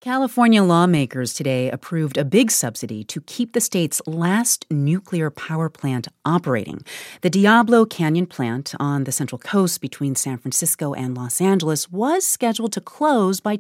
California lawmakers today approved a big subsidy to keep the state's last nuclear power plant operating. The Diablo Canyon plant on the Central Coast between San Francisco and Los Angeles was scheduled to close by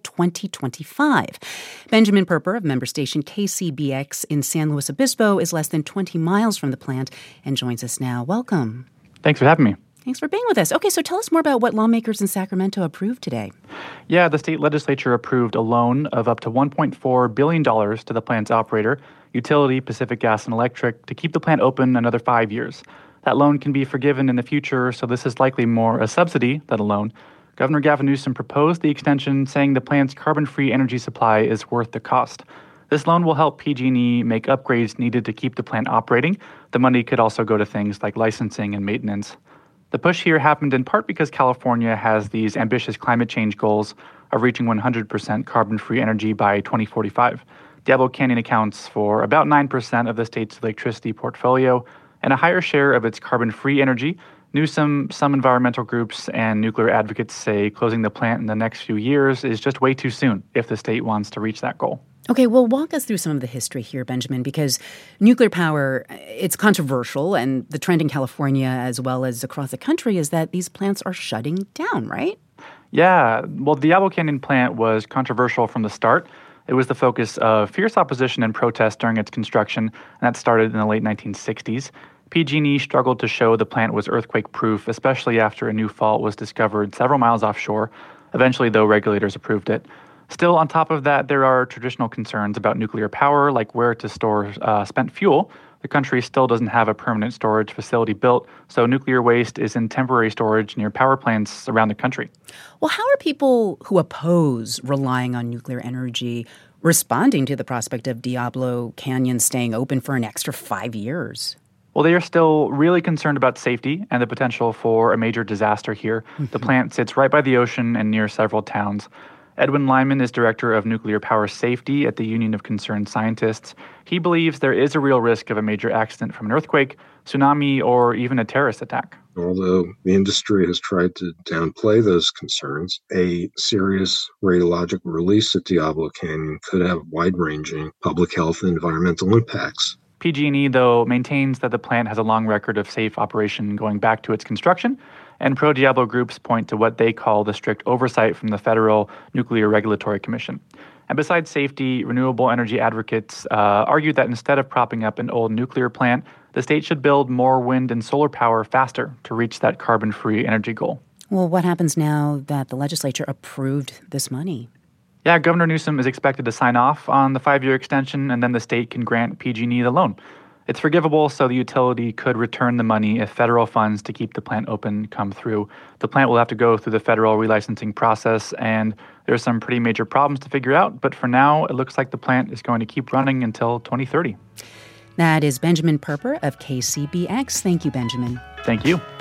2025. Benjamin Perper of member station KCBX in San Luis Obispo is less than 20 miles from the plant and joins us now. Welcome. Thanks for having me. Thanks for being with us. Okay, so tell us more about what lawmakers in Sacramento approved today. Yeah, the state legislature approved a loan of up to $1.4 billion to the plant's operator, utility Pacific Gas and Electric, to keep the plant open another 5 years. That loan can be forgiven in the future, so this is likely more a subsidy than a loan. Governor Gavin Newsom proposed the extension, saying the plant's carbon-free energy supply is worth the cost. This loan will help PG&E make upgrades needed to keep the plant operating. The money could also go to things like licensing and maintenance. The push here happened in part because California has these ambitious climate change goals of reaching 100% carbon-free energy by 2045. Diablo Canyon accounts for about 9% of the state's electricity portfolio and a higher share of its carbon-free energy. Newsom, some environmental groups, and nuclear advocates say closing the plant in the next few years is just way too soon if the state wants to reach that goal. Okay, well, walk us through some of the history here, Benjamin, because nuclear power, it's controversial, and the trend in California as well as across the country is that these plants are shutting down, right? Yeah, well, the Diablo Canyon plant was controversial from the start. It was the focus of fierce opposition and protest during its construction, and that started in the late 1960s. PG&E struggled to show the plant was earthquake-proof, especially after a new fault was discovered several miles offshore. Eventually, though, regulators approved it. Still, on top of that, there are traditional concerns about nuclear power, like where to store spent fuel. The country still doesn't have a permanent storage facility built, so nuclear waste is in temporary storage near power plants around the country. Well, how are people who oppose relying on nuclear energy responding to the prospect of Diablo Canyon staying open for an extra 5 years? Well, they are still really concerned about safety and the potential for a major disaster here. The plant sits right by the ocean and near several towns. Edwin Lyman is director of nuclear power safety at the Union of Concerned Scientists. He believes there is a real risk of a major accident from an earthquake, tsunami, or even a terrorist attack. Although the industry has tried to downplay those concerns, a serious radiologic release at Diablo Canyon could have wide-ranging public health and environmental impacts. PG&E, though, maintains that the plant has a long record of safe operation going back to its construction, and pro-Diablo groups point to what they call the strict oversight from the Federal Nuclear Regulatory Commission. And besides safety, renewable energy advocates argue that instead of propping up an old nuclear plant, the state should build more wind and solar power faster to reach that carbon-free energy goal. Well, what happens now that the legislature approved this money? Yeah, Governor Newsom is expected to sign off on the 5-year extension, and then the state can grant PG&E the loan. It's forgivable, so the utility could return the money if federal funds to keep the plant open come through. The plant will have to go through the federal relicensing process, and there's some pretty major problems to figure out. But for now, it looks like the plant is going to keep running until 2030. That is Benjamin Perper of KCBX. Thank you, Benjamin. Thank you.